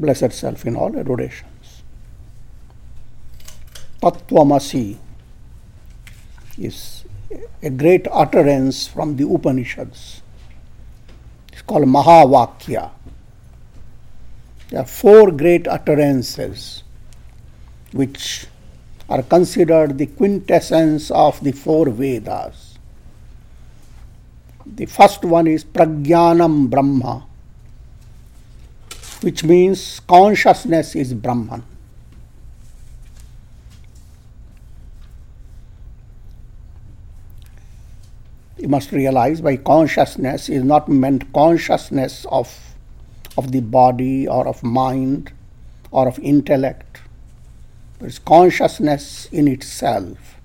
Blessed Self in all adorations. Tattvamasi is a great utterance from the Upanishads. It's called Mahavakya. There are 4 great utterances which are considered the quintessence of the 4 Vedas. The first one is Prajnanam Brahma, which means consciousness is Brahman. You must realize by consciousness is not meant consciousness of the body or of mind or of intellect. It's consciousness in itself.